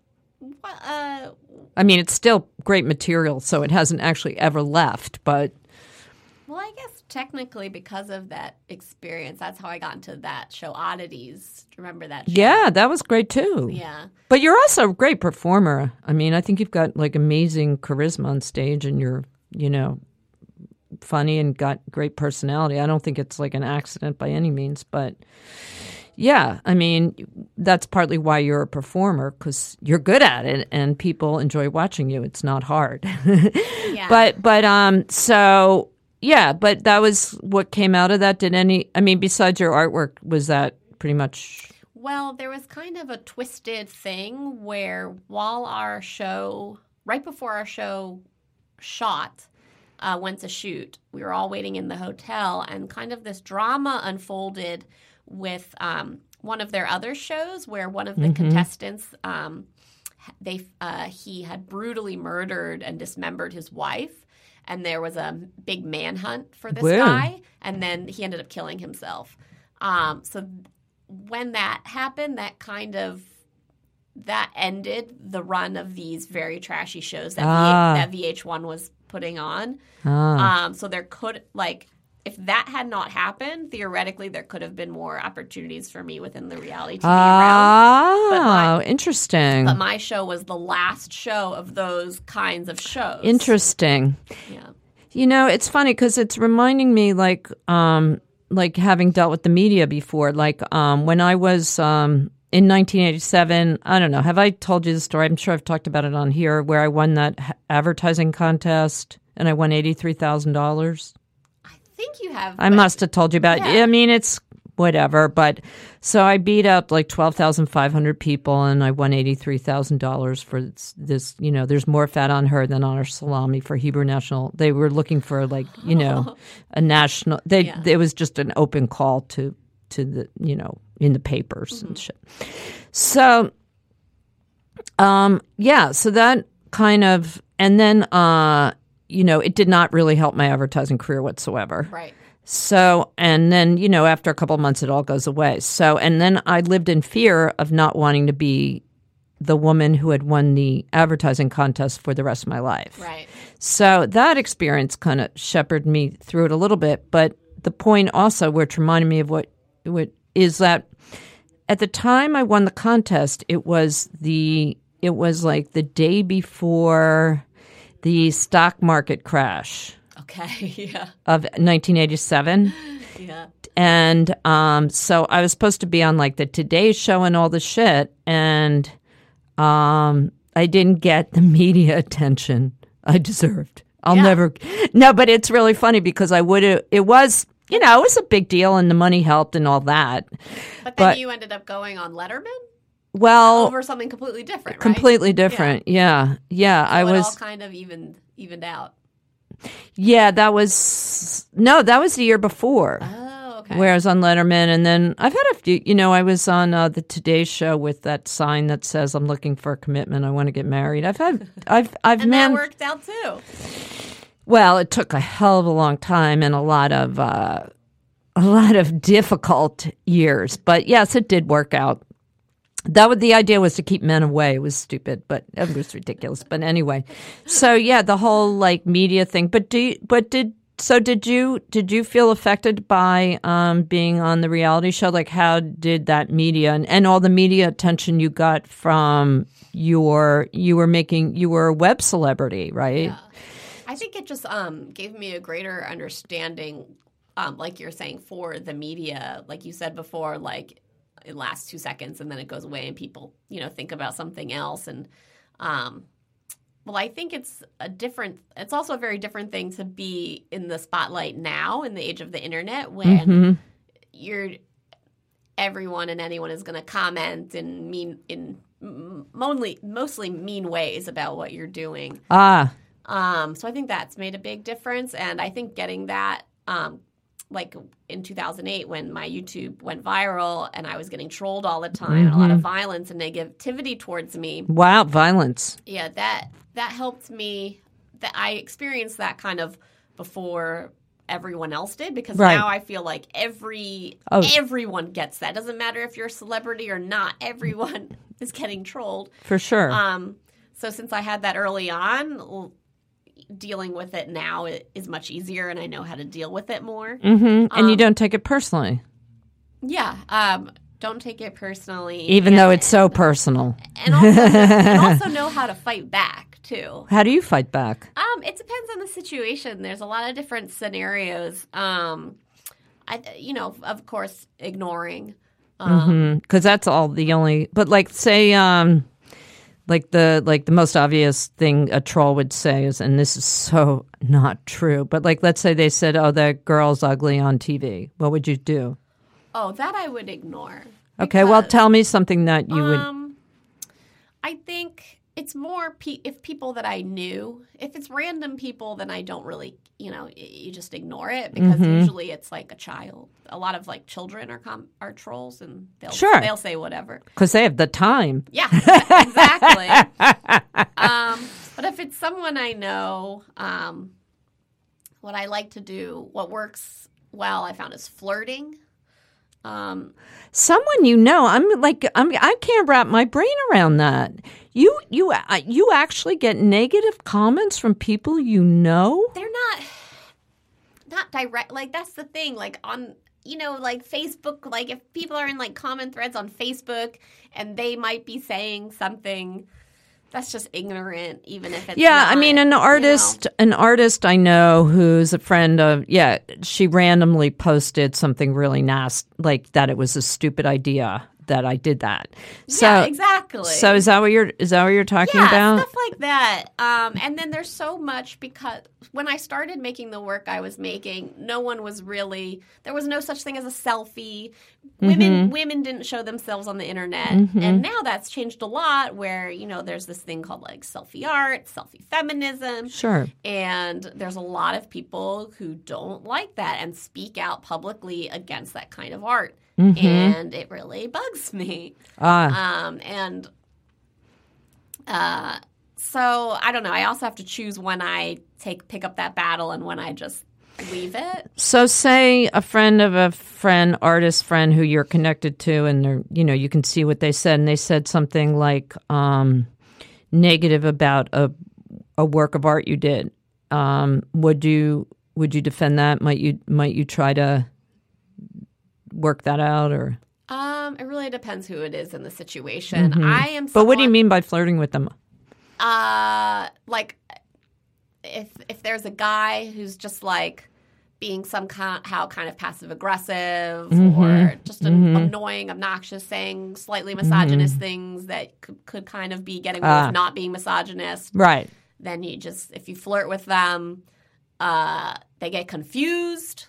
B: It's still great material, so it hasn't actually ever left, but...
D: Well, I guess technically because of that experience, that's how I got into that show, Oddities. Do you remember that show?
B: Yeah, that was great too.
D: Yeah.
B: But you're also a great performer. I think you've got amazing charisma on stage and you're, funny and got great personality. I don't think it's an accident by any means, but yeah, that's partly why you're a performer, because you're good at it and people enjoy watching you. It's not hard.
D: Yeah.
B: But that was what came out of that. Besides your artwork, was that pretty much?
D: Well, there was kind of a twisted thing where right before our show shot, went to shoot, we were all waiting in the hotel, and kind of this drama unfolded with one of their other shows where one of the contestants, he had brutally murdered and dismembered his wife. And there was a big manhunt for this guy, and then he ended up killing himself. So when that happened, that ended the run of these very trashy shows that VH1 was putting on. So there could, if that had not happened, theoretically, there could have been more opportunities for me within the reality TV realm.
B: Interesting.
D: But my show was the last show of those kinds of shows.
B: Interesting.
D: Yeah.
B: It's funny because it's reminding me like having dealt with the media before. When I was in 1987, I don't know, have I told you the story? I'm sure I've talked about it on here, where I won that advertising contest and I won $83,000.
D: I think you have.
B: I must have told you about it.
D: Yeah.
B: I mean, it's whatever. But so I beat up 12,500 people and I won $83,000 for this. There's more fat on her than on her salami for Hebrew National. They were looking for a national. It was just an open call to the, in the papers and shit. So, so that kind of, and then, it did not really help my advertising career whatsoever.
D: Right.
B: So, and then, after a couple of months, it all goes away. So, and then I lived in fear of not wanting to be the woman who had won the advertising contest for the rest of my life.
D: Right.
B: So that experience kind of shepherded me through it a little bit. But the point also, which reminded me of what is that at the time I won the contest, it was like the day before the stock market crash.
D: Okay, yeah.
B: Of 1987.
D: Yeah.
B: And so I was supposed to be on the Today Show and all the shit, and I didn't get the media attention I deserved. But it's really funny because it was a big deal and the money helped and all that.
D: But then you ended up going on Letterman?
B: Well,
D: over something completely different, right?
B: Completely different, yeah.
D: So it all kind of evened out.
B: Yeah, that was the year before.
D: Oh, okay.
B: Where I was on Letterman, and then I've had a few. I was on the Today Show with that sign that says "I'm looking for a commitment. I want to get married." I've
D: and that worked out too.
B: Well, it took a hell of a long time and a lot of difficult years, but yes, it did work out. The idea was to keep men away. It was stupid, but it was ridiculous. But anyway, so yeah, the whole media thing. But did you feel affected by being on the reality show? How did that media and all the media attention you got from you were a web celebrity, right?
D: Yeah. I think it just gave me a greater understanding, like you're saying, for the media. Like you said before, it lasts 2 seconds and then it goes away and people, think about something else. And, I think it's also a very different thing to be in the spotlight now in the age of the internet when everyone and anyone is going to comment in mostly mean ways about what you're doing. So I think that's made a big difference. And I think getting that, in 2008 when my YouTube went viral and I was getting trolled all the time, and a lot of violence and negativity towards me.
B: Wow, violence.
D: Yeah, that helped me. That I experienced that kind of before everyone else did, because now I feel like everyone gets that. It doesn't matter if you're a celebrity or not. Everyone is getting trolled.
B: For sure.
D: So since I had that early on, dealing with it now is much easier, and I know how to deal with it more.
B: Mm-hmm. And you don't take it personally.
D: Yeah. Don't take it personally.
B: Even though it's so personal.
D: And also know how to fight back, too.
B: How do you fight back?
D: It depends on the situation. There's a lot of different scenarios. Of course, ignoring.
B: Because that's all the only... But say... the most obvious thing a troll would say is, and this is so not true, but let's say they said, "Oh, that girl's ugly on TV." What would you do?
D: Oh, that I would ignore.
B: Okay, well, tell me something that you would.
D: I think it's more if people that I knew. If it's random people, then I don't really, you just ignore it, because usually it's a child. A lot of children are trolls, and they'll say whatever
B: because they have the time.
D: Yeah, exactly. But if it's someone I know, what I like to do, what works well, I found, is flirting.
B: Someone you know, I can't wrap my brain around that. You actually get negative comments from people you know?
D: They're not direct. Like, that's the thing. Like, on, like Facebook, like if people are in like comment threads on Facebook and they might be saying something that's just ignorant, even if it's not,
B: I mean, an artist I know who's a friend of, she randomly posted something really nasty, like that it was a stupid idea that I did that. So,
D: yeah, exactly.
B: So is that what you're talking about?
D: Stuff like that. And then there's so much, because when I started making the work I was making, there was no such thing as a selfie. Women didn't show themselves on the internet. And now that's changed a lot, where, there's this thing called like selfie art, selfie feminism.
B: Sure.
D: And there's a lot of people who don't like that and speak out publicly against that kind of art. And it really bugs me. So I don't know. I also have to choose when I pick up that battle and when I just leave it.
B: So say a friend of a friend, artist friend who you're connected to, and they're, you can see what they said, and they said something like negative about a work of art you did. Would you defend that? Might you try to work that out, or?
D: It really depends who it is in the situation. I am.
B: But what do you mean by flirting with them?
D: Like if there's a guy who's just like being somehow kind of passive aggressive or just annoying, obnoxious, saying slightly misogynist things that could kind of be getting away with not being misogynist.
B: Right.
D: Then if you flirt with them, they get confused.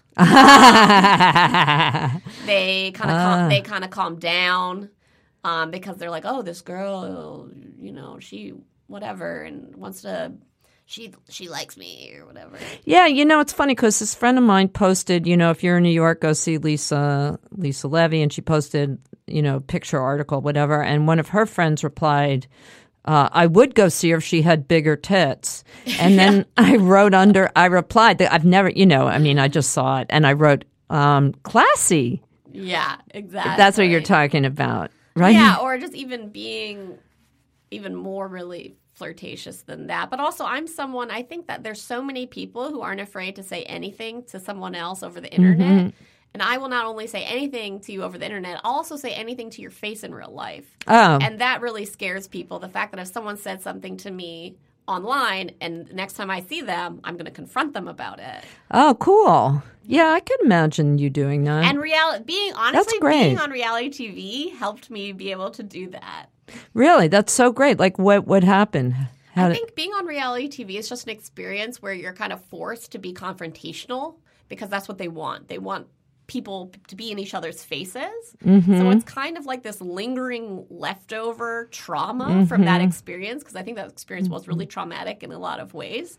D: They kind of calm down because they're like, oh, this girl, she whatever and wants to, she likes me or whatever.
B: Yeah, it's funny because this friend of mine posted, if you're in New York, go see Lisa Levy, and she posted, picture article, whatever, and one of her friends replied, I would go see her if she had bigger tits. And then I replied that I've never, I just saw it, and I wrote, classy.
D: Yeah, exactly.
B: That's what you're talking about, right?
D: Yeah, or just even being even more really flirtatious than that. But also, I think that there's so many people who aren't afraid to say anything to someone else over the internet. And I will not only say anything to you over the internet, I'll also say anything to your face in real life.
B: Oh.
D: And that really scares people. The fact that if someone said something to me online and next time I see them, I'm going to confront them about it.
B: Oh, cool. Yeah, I could imagine you doing that.
D: And being on reality TV helped me be able to do that.
B: Really? That's so great. Like, what happened?
D: I think being on reality TV is just an experience where you're kind of forced to be confrontational because that's what they want. They want people to be in each other's faces. So it's kind of like this lingering leftover trauma from that experience, because I think that experience was really traumatic in a lot of ways.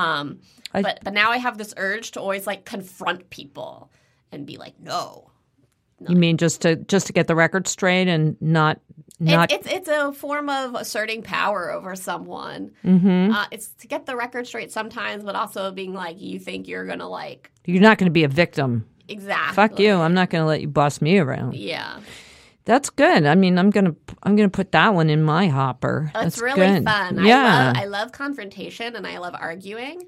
D: But now I have this urge to always like confront people and be like, no.
B: You mean just to get the record straight and not
D: It's a form of asserting power over someone. It's to get the record straight sometimes, but also being like, you think you're going to like...
B: You're not going to be a victim.
D: Exactly.
B: Fuck you. I'm not going to let you boss me around.
D: Yeah.
B: That's good. I mean, I'm gonna put that one in my hopper.
D: It's really
B: good.
D: fun.
B: Yeah.
D: I love confrontation and I love arguing.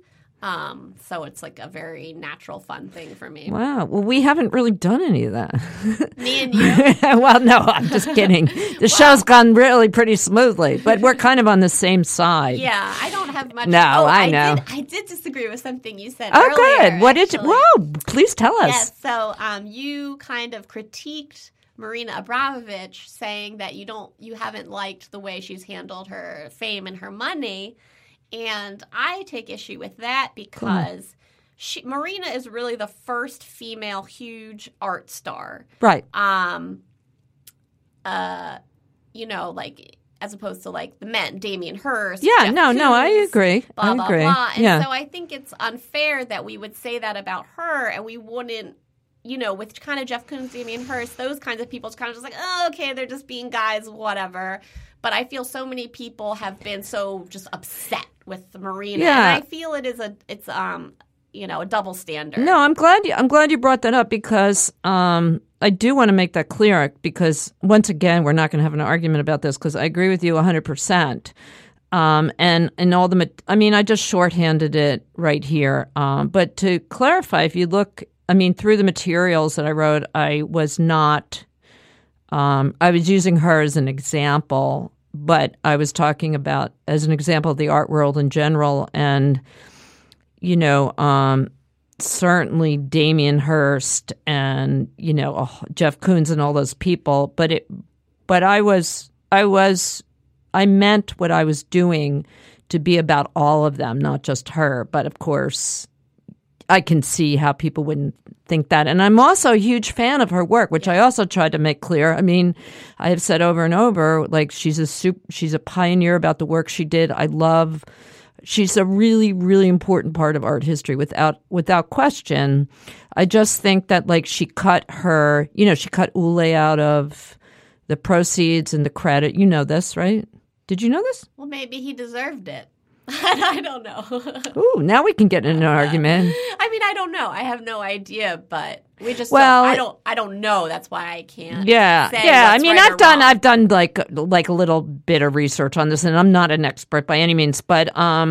D: So it's like a very natural, fun thing for me.
B: Wow. Well, we haven't really done any of that.
D: Me and you?
B: Well, no, I'm just kidding. The show's gone really pretty smoothly, but we're kind of on the same side.
D: Yeah, I don't have much.
B: No, I know.
D: I did disagree with something you said
B: earlier.
D: Oh,
B: good. What did you? Whoa! Please tell us.
D: Yes. So, you kind of critiqued Marina Abramovich, saying that you haven't liked the way she's handled her fame and her money. And I take issue with that because Marina is really the first female huge art star.
B: Right.
D: Like as opposed to like the men, Damien Hirst.
B: Yeah,
D: Jeff
B: no,
D: Koons,
B: I agree.
D: Blah, blah, blah. And
B: yeah.
D: so I think it's unfair that we would say that about her and we wouldn't, with kind of Jeff Koons, Damien Hirst, those kinds of people, it's kind of just like, oh, okay, they're just being guys, whatever. But I feel so many people have been so just upset with Marina.
B: Yeah.
D: And I feel it's a double standard.
B: No, I'm glad you brought that up because I do want to make that clear because once again, we're not going to have an argument about this because I agree with you 100%. And all I just shorthanded it right here. But to clarify, if you look, through the materials that I wrote, I was using her as an example, but I was talking about as an example of the art world in general. And, certainly Damien Hirst and, Jeff Koons and all those people. But I meant what I was doing to be about all of them, not just her. But of course, I can see how people wouldn't think that. And I'm also a huge fan of her work, which I also tried to make clear. I have said over and over, like she's a pioneer about the work she did. She's a really, really important part of art history without question. I just think that like she cut Ule out of the proceeds and the credit. You know this, right? Did you know this?
D: Well, maybe he deserved it. I don't know.
B: Ooh, now we can get in an argument.
D: I don't know. I have no idea, but we just I don't know. That's why I can't.
B: Yeah.
D: Say
B: Yeah.
D: what's right or wrong.
B: I've done like a little bit of research on this, and I'm not an expert by any means, but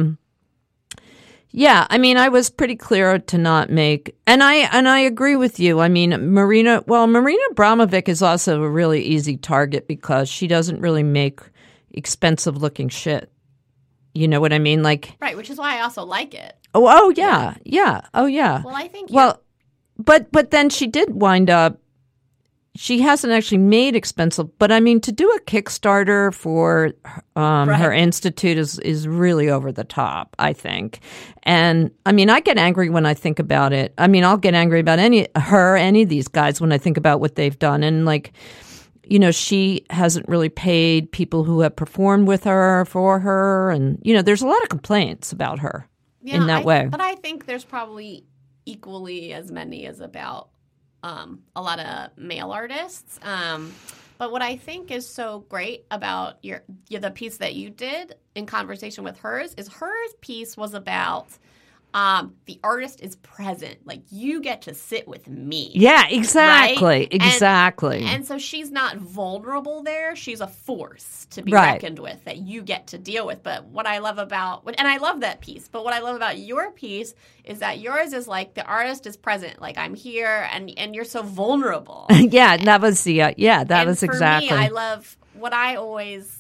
B: yeah, I was pretty clear to not make, and I agree with you. Marina Abramovic is also a really easy target because she doesn't really make expensive looking shit. You know what I mean? Like,
D: right, which is why I also like it.
B: Oh yeah. Oh yeah.
D: Well, I think.
B: But then she did wind up. She hasn't actually made expensive, but to do a Kickstarter for her institute is really over the top, I think. And I get angry when I think about it. I'll get angry about any of these guys when I think about what they've done, and like. She hasn't really paid people who have performed with her for her. And, there's a lot of complaints about her in that way.
D: But I think there's probably equally as many as about a lot of male artists. But what I think is so great about the piece that you did in conversation with hers is her piece was about the artist is present. Like, you get to sit with me.
B: Yeah, exactly.
D: Right?
B: Exactly.
D: And so she's not vulnerable there. She's a force to be reckoned with that you get to deal with. But what I love about, and I love that piece, but what I love about your piece is that yours is like the artist is present. Like, I'm here and you're so vulnerable.
B: Yeah, that was that was exactly.
D: For me, I love what I always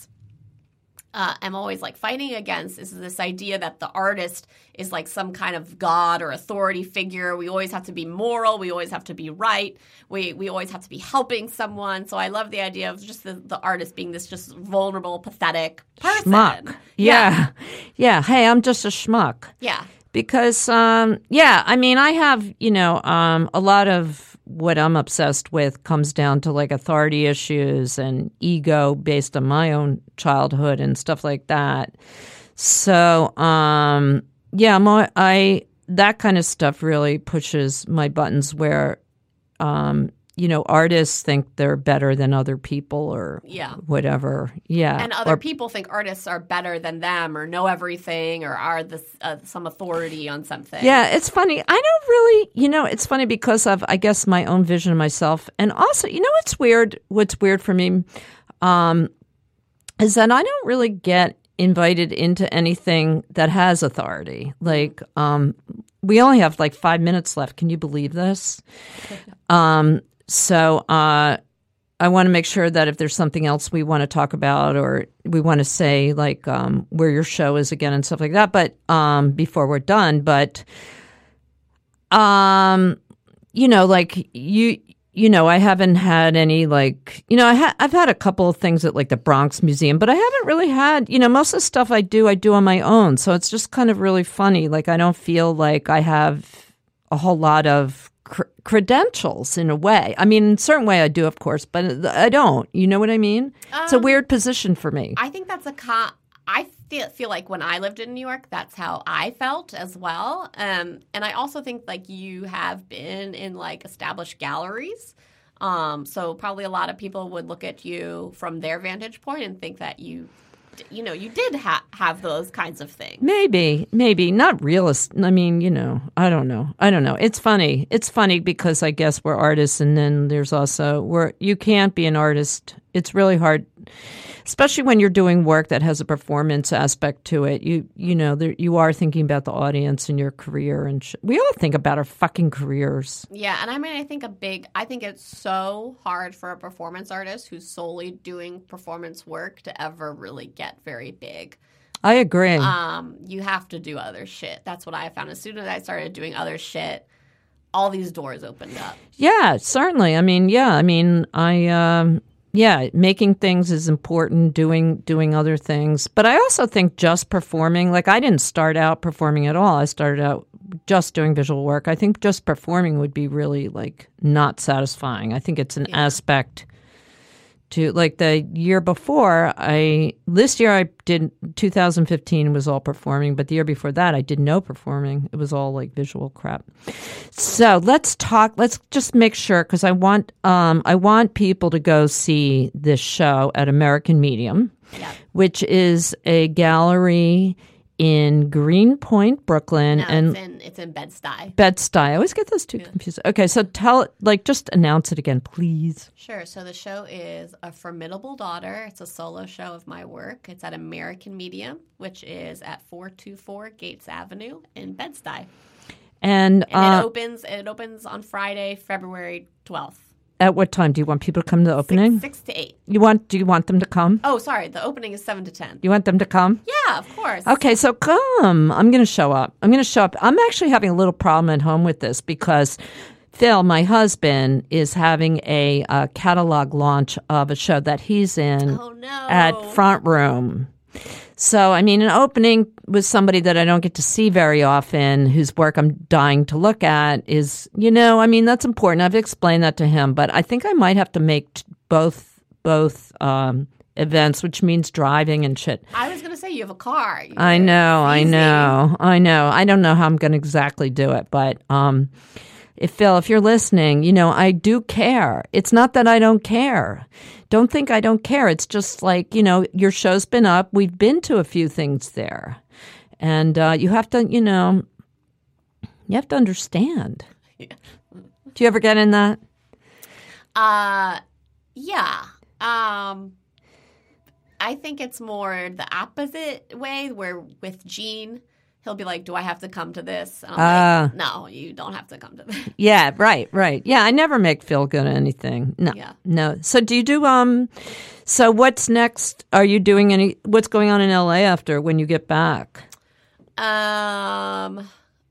D: am always like fighting against is this idea that the artist is like some kind of god or authority figure. We always have to be moral. We always have to be right. We always have to be helping someone. So I love the idea of just the artist being this just vulnerable, pathetic person.
B: Schmuck. Yeah. Hey, I'm just a schmuck.
D: Yeah.
B: Because, I have, a lot of what I'm obsessed with comes down to like authority issues and ego based on my own childhood and stuff like that. So, that kind of stuff really pushes my buttons where, artists think they're better than other people or whatever. Yeah.
D: And other people think artists are better than them or know everything or are some authority on something.
B: Yeah, it's funny. I don't really, it's funny because of, I guess, my own vision of myself. And also, what's weird for me is that I don't really get invited into anything that has authority. Like, we only have like 5 minutes left. Can you believe this? So I want to make sure that if there's something else we want to talk about or we want to say, like where your show is again and stuff like that, but before we're done, but I haven't had any like, I've had a couple of things at like the Bronx Museum, but I haven't really had, most of the stuff I do on my own. So it's just kind of really funny. Like, I don't feel like I have a whole lot of credentials in a way. In a certain way I do, of course, but I don't. You know what I mean? It's a weird position for me.
D: I think that's I feel like when I lived in New York, that's how I felt as well. And I also think like you have been in like established galleries. So probably a lot of people would look at you from their vantage point and think that you you did have those kinds of things.
B: Maybe not realist. I mean, I don't know. It's funny. It's funny because I guess we're artists, and then there's also you can't be an artist. It's really hard, especially when you're doing work that has a performance aspect to it. You are thinking about the audience and your career, and we all think about our fucking careers.
D: Yeah, and I mean, I think it's so hard for a performance artist who's solely doing performance work to ever really get very big.
B: I agree.
D: You have to do other shit. That's what I found. As soon as I started doing other shit, all these doors opened up.
B: Yeah, certainly. I mean, making things is important, doing other things. But I also think just performing, like I didn't start out performing at all. I started out just doing visual work. I think just performing would be really like not satisfying. I think it's an aspect to like the year before. This year I did 2015 was all performing, but the year before that I did no performing. It was all like visual crap. So let's just make sure, because I want people to go see this show at American Medium, which is a gallery in Greenpoint, Brooklyn.
D: No,
B: and
D: it's in Bed-Stuy.
B: Bed-Stuy. I always get those two confused. Okay, so just announce it again, please.
D: Sure. So the show is A Formidable Daughter. It's a solo show of my work. It's at American Medium, which is at 424 Gates Avenue in Bed-Stuy.
B: And
D: it opens on Friday, February 12th.
B: At what time? Do you want people to come to the opening?
D: 6 to 8.
B: Do you want them to come?
D: Oh, sorry. The opening is 7 to 10.
B: You want them to come?
D: Yeah, of course.
B: Okay, so come. I'm going to show up. I'm actually having a little problem at home with this because Phil, my husband, is having a catalog launch of a show that he's in at Front Room. So, I mean, an opening with somebody that I don't get to see very often, whose work I'm dying to look at is, that's important. I've explained that to him, but I think I might have to make both events, which means driving and shit.
D: I was going to say you have a car.
B: I know. I don't know how I'm going to exactly do it, but Phil, if you're listening, I do care. It's not that I don't care. Don't think I don't care. It's just like, your show's been up. We've been to a few things there. And you have to, understand. Yeah. Do you ever get in that?
D: Yeah. I think it's more the opposite way, where with Gene, he'll be like, do I have to come to this? And I'm like, no, you don't have to come to this.
B: Yeah, right. Yeah, I never make Phil go to anything. No, no. So do you do, so what's next? Are you doing what's going on in LA after when you get back?
D: I'm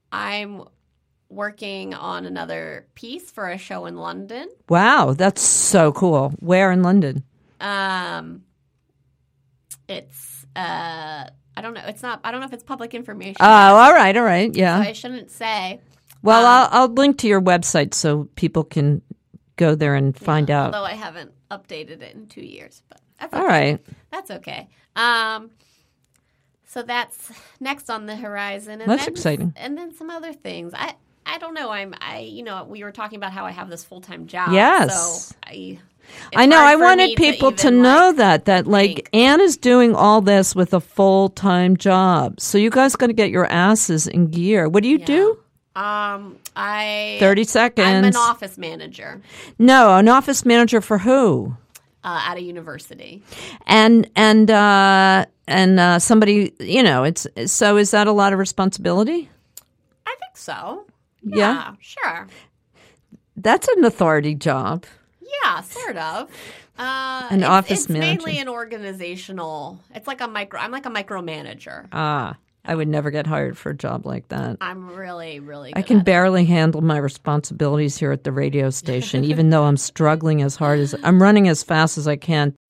D: working on another piece for a show in London.
B: Wow, that's so cool. Where in London?
D: It's, I don't know. I don't know if it's public information.
B: Oh, all right. Yeah.
D: So I shouldn't say.
B: Well, I'll link to your website so people can go there and find out.
D: Although I haven't updated it in 2 years, but that's okay.
B: All right.
D: That's okay. So that's next on the horizon. And
B: that's exciting.
D: And then some other things. I don't know. We were talking about how I have this full-time job.
B: Yes.
D: So
B: I know. I wanted people to know that Anne is doing all this with a full-time job. So you guys got to get your asses in gear. What do you do? 30 seconds.
D: I'm an office manager.
B: No, an office manager for who?
D: At a university.
B: And somebody, so is that a lot of responsibility?
D: I think so.
B: Yeah,
D: sure.
B: That's an authority job.
D: Yeah, sort of.
B: An office manager.
D: It's mainly an organizational. It's like I'm like a micromanager.
B: I would never get hired for a job like that.
D: I'm really, really good
B: I can barely handle my responsibilities here at the radio station, even though I'm struggling as hard as I'm running as fast as I can